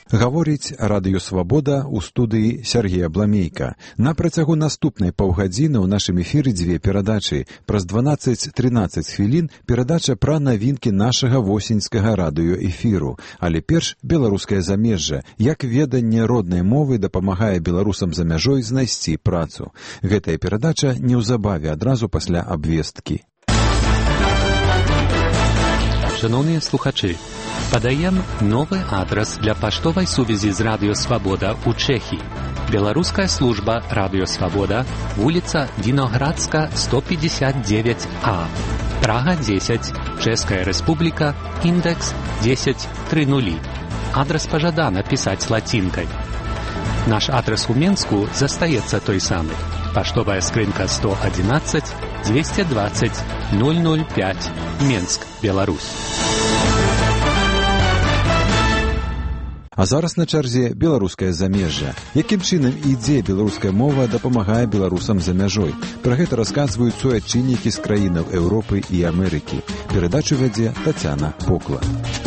Гаворіць Радыё Свабода ў студыі Сергея Бламейка. На працягу наступнай паўгадзіны ў нашым эфіры дзве перадачы. Праз 12-13 хвілін перадача пра навінкі нашага восеньскага радыёэфіру. Але перш беларускае замежжа, як веданне роднай мовы дапамагае беларусам за мяжой знайсці працу. Гэтая перадача неўзабаве адразу пасля абвесткі. Шановні слухачі, подаем новый адрес для поштовой сувязі з Радио Свобода у Чехии. Белорусская служба Радио Свобода, улица Виноградска, 159А, Прага 10, Чешская Республика, индекс 1030. Адрес пожадано писать латинкой. Наш адрес у Минску застаецца той самый. Поштовая скрынка 111 220 005, Минск, Беларусь. А зараз на чарзе беларускае замежжа. Якім чынам ідзе беларуская мова дапамагае беларусам за мяжой? Пра гэта расказваюць суайчыннікі з краінаў Еўропы і Амерыкі. Перадачу вядзе Тацяна Покла.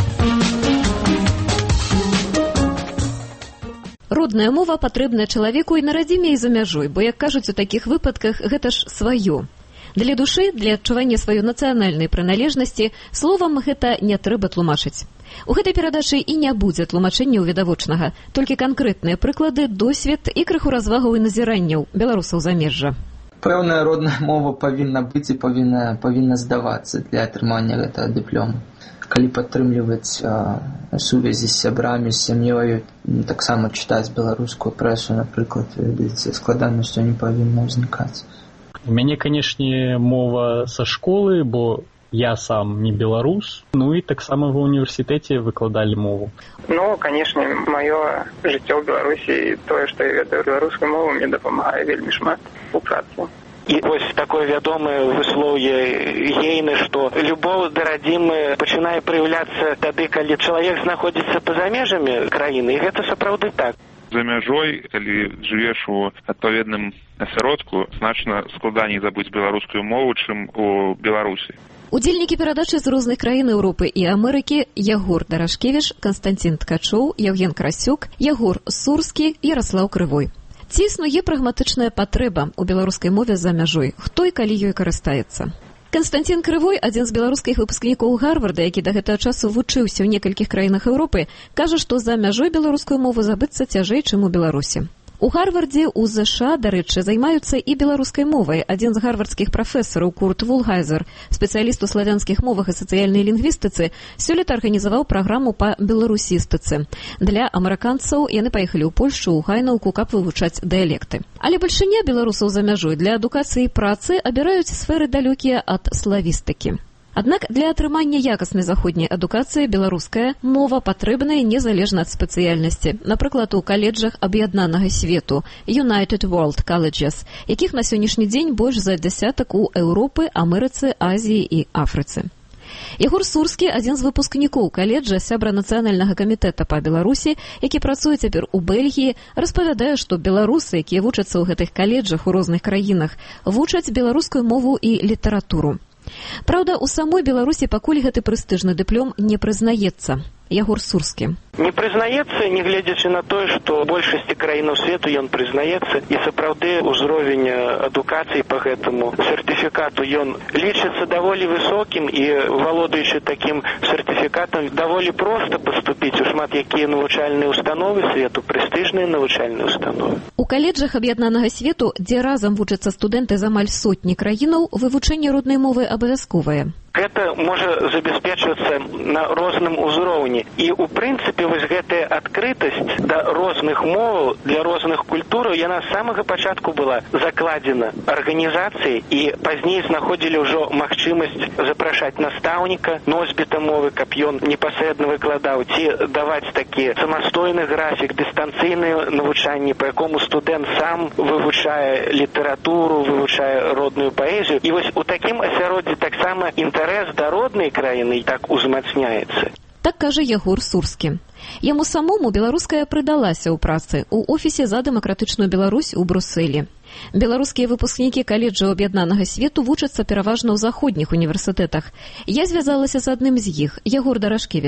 Родная мова патрэбная чалавеку і на радзіме, і за мяжой, бо, як кажуць у такіх выпадках, гэта ж сваё. Для душы, для адчування сваёй нацыянальнай прыналежнасці, словам гэта не трэба тлумачыць. У гэтай перадачы і не будзе тлумачэнняў відавочнага, толькі канкрэтныя прыклады, досвед і крыху развагаў і назіранняў беларусаў замежжа. Пэўная родная мова павінна быць і павінна здавацца для атрымання гэтага дыплому. Калі падтрымліваць сувязі з сябрамі, з сям'ёю, таксама чытаць беларускую прэсу, напрыклад, складанасцю не павінна ўзнікаць. У мяне, канешне, мова са школы, бо я сам не беларус, ну і таксама ва універсітэце выкладалі мову. Ну, канешне, маё жыццё ў Беларусі і тое, што я ведаю беларускую мову, мне дапамагае вельмі шмат у працы. І вось такое вядомае выслоўе Гейны, што любоў да радзімы пачынае праяўляцца тады, калі чалавек знаходзіцца па-за межамі краіны, і гэта сапраўды так. За мяжой, калі жывеш у адпаведным асяродку, значна складаней забыць беларускую мову, чым у Беларусі. Удзельнікі перадачы з розных краін Еўропы і Амерыкі Ягор Дарашкевіч, Канстанцін Ткачоў, Яўген Красюк, Ягор Сурскі, Яраслаў Крывой. Ці існуе прагматычная патрэба ў беларускай мове за мяжой? Хто і калі ёй карыстаецца? Канстанцін Крывой, адзін з беларускіх выпускнікоў Гарварда, які да гэтага часу вучыўся ў некалькіх краінах Еўропы, кажа, што за мяжой беларускую мову забыцца цяжэй, чым у Беларусі. У Гарвардзе, у ЗША, дарэчы, займаюцца і беларускай мовай. Адзін з гарвардскіх прафесараў Курт Вулгайзер, спецыяліст у славянскіх мовах і сацыяльнай лінгвістыцы, сёлета арганізаваў праграму па беларусістыцы. Для амерыканцаў яны паехалі ў Польшчу, ў Гайнаўку, каб вывучаць дыялекты. Але бальшыня беларусаў за мяжой для адукацыі і працы абіраюць сферы далёкія ад славістыкі. Аднак для атрымання якаснай заходняй адукацыі беларуская мова патрэбная незалежна ад спецыяльнасці. Напрыклад, у каледжах аб'яднанага свету United World Colleges, якіх на сённяшні дзень больш за дзясятак у Еўропы, Амерыцы, Азіі і Афрыцы. Ягор Сурскі, адзін з выпускнікоў каледжа, сябра нацыянальнага камітэта па Беларусі, які працуе цяпер у Бельгіі, распавядае, што беларусы, якія вучацца ў гэтых каледжах у розных краінах, вучаць беларускую мову і літаратуру. Праўда, у самой Беларусі пакуль гэты прэстыжны дыплом не прызнаецца. Ягор Сурскі. Не прызнаецца, не гледзячы на тое, што большасці краінаў свету ён прызнаецца, і сапраўды ўзровень адукацыі па гэтаму сертыфікату ён лічыцца даволі высокім, і валодаючы такім сертыфікатам даволі проста паступіць у шмат якія навучальныя установы свету, прэстыжныя навучальныя установы. У каледжах аб'яднанага свету, дзе разам вучацца студэнты з амаль сотні краінаў, вывучэнне роднай мовы абавязковае. Гэта можа забяспечвацца на розным узроўні. І, у прынцыпе, вось гэтая адкрытасць да розных моваў, для розных культураў, яна з самага пачатку была закладзена арганізацыяй, і пазней знаходзілі ўжо магчымасць запрашаць настаўніка, носьбіта мовы, каб ён непасрэдна выкладаў, ці даваць такі самастойны графік, дыстанцыйнае навучанне, па якому студэнт сам вывучае літаратуру, вывучае родную паэзію. І вось у такім асяроддзі таксама інтарэс да роднай краіны так узмацняецца. Так кажа Ягор Сурскі. Яму самому беларуская прыдалася ў працы ў офісе за дэмакратычную Беларусь у Брусэлі. Беларускія выпускнікі каледжаў аб'яднанага свету вучацца пераважна ў заходніх універсітэтах. Я звязалася з адным з іх, Ягор Дарашкевіч.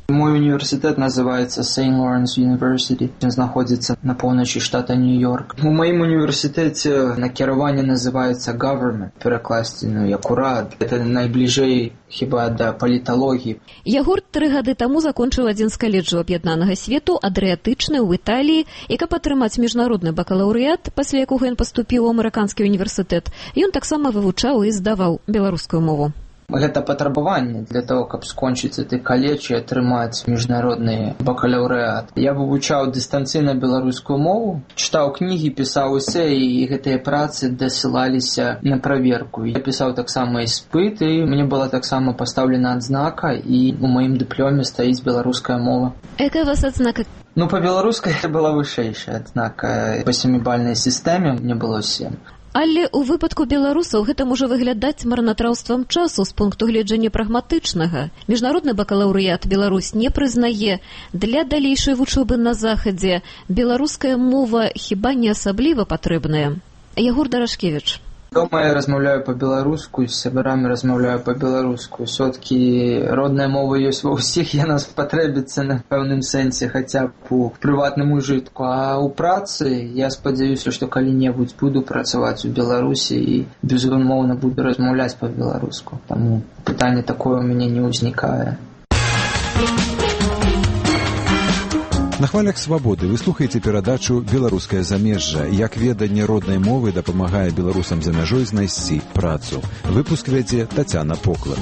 Мой універсітэт называецца St. Lawrence University. Ён знаходзіцца на поўначы штата Нью-Йорк. У маім універсітэце накіраванне называецца government, перакласці, як урад. Это найбліжэй хіба да паліталогіі. Ягор 3 гады таму закончыў адзін з каледжаў аб'яднанага свету, Адрыятычны ў Італіі, і каб атрымаць міжнародны бакалаўрыят, пасля якога ён паступіў у амерыканскі універсітэт, ён таксама вывучаў і здаваў беларускую мову. Гэта патрабаванне для того, каб скончыць гэты каледж і атрымаць міжнародны бакалаўрыат. Я вывучаў дыстанцыйна беларускую мову, чытаў кнігі, пісаў эсэ, і гэтыя працы дасылаліся на праверку. Я пісаў таксама іспыт, і мне была таксама пастаўлена адзнака, і у маім дыплёме стаіць беларуская мова. Якая у вас адзнака? Па-беларускай это была вышэйшая адзнака. Па 7-бальнай сістэме мне было 7. Але ў выпадку беларусаў гэта можа выглядаць марнатраўствам часу з пункту гледжання прагматычнага. Міжнародны бакалаўрыят Беларусь не прызнае. Для далейшай вучобы на захадзе беларуская мова хіба не асабліва патрэбная? Ягор Дарашкевіч. Дома я размаўляю па-беларуску, з сябрамі размаўляю па-беларуску. Усё-ткі родная мова ёсць ва ўсіх, яна спатрэбіцца на пэўным сэнсе, хаця б у прыватным ужытку. А ў працы я спадзяюся, што калі-небудзь буду працаваць у Беларусі і безумоўна буду размаўляць па-беларуску. Таму пытанне такое ў мяне не ўзнікае. На хвалях свабоды вы слухаеце перадачу «Беларускае замежжа», як веданне роднай мовы дапамагае беларусам за мяжой знайсці працу. Выпуск вядзе Тацяна Поклад.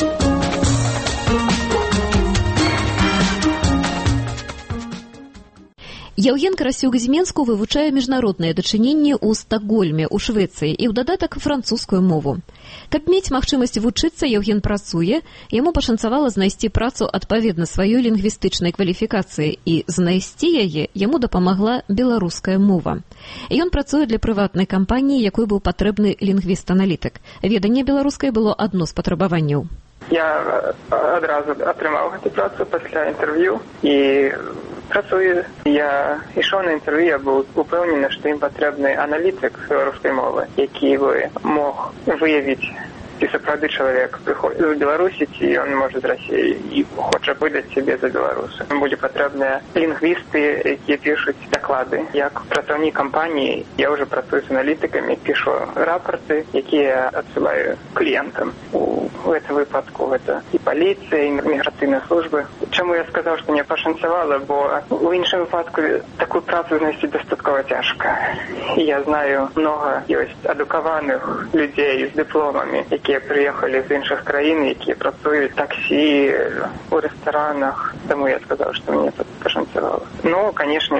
Яўген Красюк з Менску вывучае міжнародныя дачыненні ў Стакгольме, у Швецыі, і ў дадатак французскую мову. Каб мець магчымасць вучыцца, Яўген працуе, яму пашанцавала знайсці працу адпаведна сваёй лінгвістычнай кваліфікацыі, і знайсці яе яму дапамагла беларуская мова. Ён працуе для прыватнай кампаніі, якой быў патрэбны лінгвіст-аналітык. Веданне беларускай было адно з патрабаванняў. Я адразу атрымаў гэту працу пасля інтэрв'ю і працую. Я ішоў на інтэрв'ю, я быў упэўнены, што ім патрэбны аналітык беларускай мовы, які бы мог выявіць, ці сапраўды чалавек прыходзіць з Беларусі, ці ён можа з Расіі і хоча выдаць сябе за беларуса. Будзе патрэбныя лінгвісты, якія пішуць даклады. Як працаўнік кампаніі я ўжо працую з аналітыкамі, пішу рапорты, якія адсылаю кліентам. У гэтым выпадку гэта і паліцыя, і міграцыйныя службы. Чаму я сказаў, што не пашанцавала, бо у іншым выпадку такую працу знайсці дастаткова цяжка. Я знаю, многа ёсць адукаваных людзей з дыпломамі, якія прыехалі з іншых краін, якія працуюць таксі, у рэстаранах. Таму я сказаў, што мне тут пашанцавала. Ну, канешне,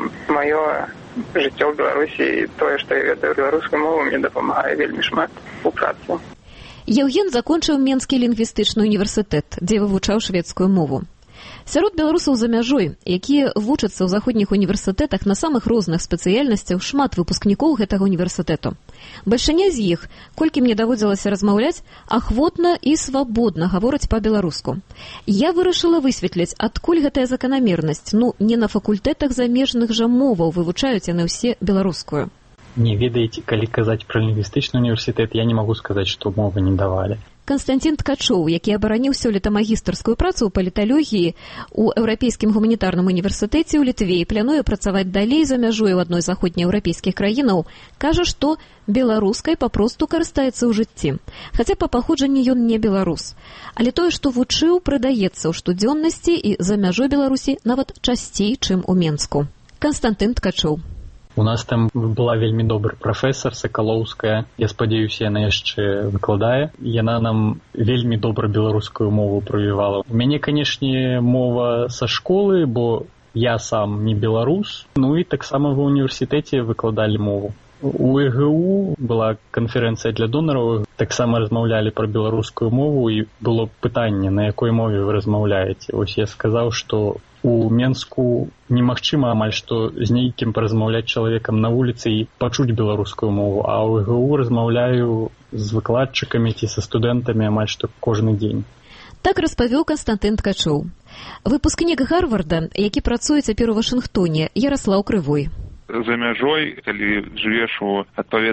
маё жыццё ў Беларусі і тое, што я ведаю беларускую мову, мне дапамагае вельмі шмат у працы. Яўген закончыў Менскі лінгвістычны універсітэт, дзе вывучаў шведскую мову. Сярод беларусаў за мяжой, якія вучацца ў заходніх універсітэтах на самых розных спецыяльнасцях, шмат выпускнікоў гэтага універсітэту. Бальшыня з іх, колькі мне даводзілася размаўляць, ахвотна і свабодна гавораць па-беларуску. Я вырашыла высветліць, адкуль гэтая заканамернасць. Не на факультэтах замежных жа моваў вывучаюць яны ўсе беларускую. Не ведаеце, калі казаць пра лінгвістычны універсітэт, я не магу сказаць, што мовы не давалі. Константин Ткачоў, які абараніў сёлета магістарскую працу ў паліталогіі ў Еўрапейскім гуманітарным універсітэце ў Літве і плануе працаваць далей за мяжой у адной з заходнееўрапейскіх краінаў, кажа, што беларускай папросту карыстаецца ў жыцці. Хаця па паходжанні ён не беларус. Але тое, што вучыў, прыдаецца ў штодзённасці і за мяжой Беларусі нават часцей, чым у Менску. Константин Ткачоў. У нас там была вельмі добры прафесар Сакалоўская. Я спадзяюся, яна яшчэ выкладае. Яна нам вельмі добра беларускую мову прывівала. У мяне, канешне, мова са школы, бо я сам не беларус. Ну і таксама ва універсітэце выкладалі мову. У ЭГУ была канферэнцыя для донараў. Таксама размаўлялі пра беларускую мову і было пытанне, на якой мове вы размаўляеце. Вось я сказаў, што у Менску немагчыма амаль што з нейкім паразмаўляць чалавекам на вуліцы і пачуць беларускую мову, а ў ЭГУ размаўляю з выкладчыкамі ці са студэнтамі амаль што кожны дзень. Так распавёў Константин Ткачоў. Выпускнік Гарварда, які працуе цяпер у Вашынгтоне, Яраслаў Крывой. За мяжой, калі жывеш у адпаведным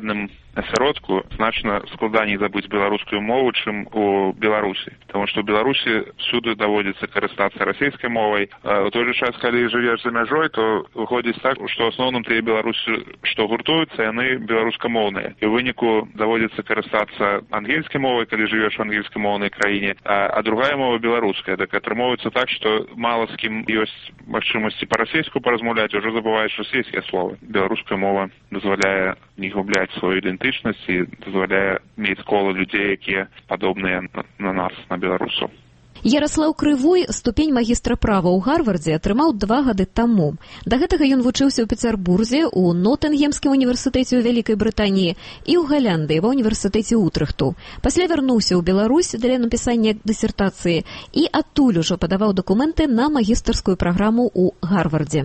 асяродку значна складаней забыць беларускую мову, чым у Беларусі. Таму што ў Беларусі всюды даводзіцца карыстацца расійскай мовай. У той жа час, калі жывеш за мяжой, то выходзіць так, што ў асноўным тыя беларусы, што гуртуюцца, яны беларускамоўныя. І ў выніку даводзіцца карыстацца ангельскай мовай, калі жывеш у ангельскамоўнай краіне, а другая мова беларуская. Так атрымоўваецца так, што мала з кім ёсць магчымасці па-расейску паразмаўляць, ужо забываеш расійскія словы. Беларуская мова дазваляе не губляць сваю ідэнтычнасць і дазваляе мець кола людзей, якія падобныя на нас, на беларусаў. Яраслаў Крывой ступень магістра права ў Гарвардзе атрымаў 2 гады таму. Да гэтага ён вучыўся ў Пецярбурзе, у Нотынгемскім універсітэце ў Вялікай Брытаніі і ў Галляндыі ва універсітэце Утрыхту. Пасля вярнуўся ў Беларусь для напісання дысертацыі і адтуль ужо падаваў дакументы на магістарскую праграму ў Гарвардзе.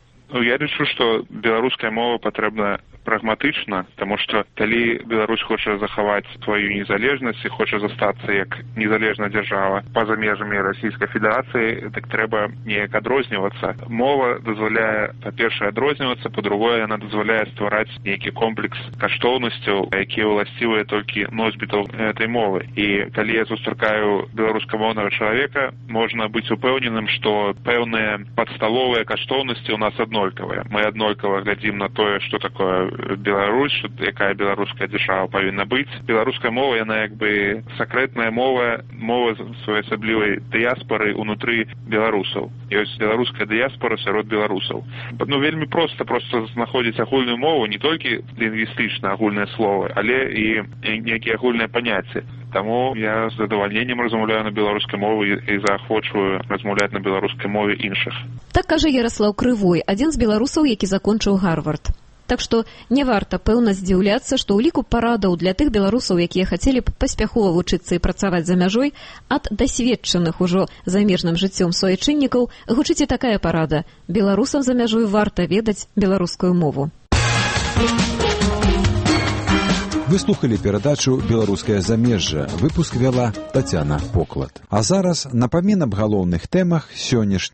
Я лічу, што беларуская мова патрэбна прагматычна, таму што калі Беларусь хоча захаваць сваю незалежнасць і хоча застацца як незалежная дзяржава па-за межамі Расійскай Федэрацыі, так трэба неяк адрознівацца. Мова дазваляе, па-першае, адрознівацца, па-другое, яна дазваляе ствараць нейкі комплекс каштоўнасцяў, якія ўласцівыя толькі носьбітаў гэтай мовы. І калі я сустракаю беларускамоўнага чалавека, можна быць упэўненым, што пэўныя падсталовыя каштоўнасці ў нас аднолькавыя. Мы аднолькава глядзім на тое, што такое Беларусь, якая беларуская дзяржава павінна быць. Беларуская мова, яна як бы сакрэтная мова, мова своеасаблівай дыяспары ўнутры беларусаў. Ёсць беларуская дыяспара сярод беларусаў. Вельмі проста знаходзіць агульную мову, не толькі лінгвістычна агульныя словы, але і нейкія агульныя паняцці. Таму я з задавальненнем размаўляю на беларускай мове і заахвочваю размаўляць на беларускай мове іншых. Так кажа Яраслаў Крывой, адзін з беларусаў, які закончыў Гарвард. Так што не варта, пэўна, здзіўляцца, што ў ліку парадаў для тых беларусаў, якія хацелі б паспяхова вучыцца і працаваць за мяжой, ад дасведчаных ужо замежным жыццём суайчыннікаў гучыць і такая парада. Беларусам за мяжой варта ведаць беларускую мову. Вы слухали перадачу «Беларускае замежжа». Выпуск вяла Тацяна Поклад. А зараз напамін аб галоўных тэмах сённяшняй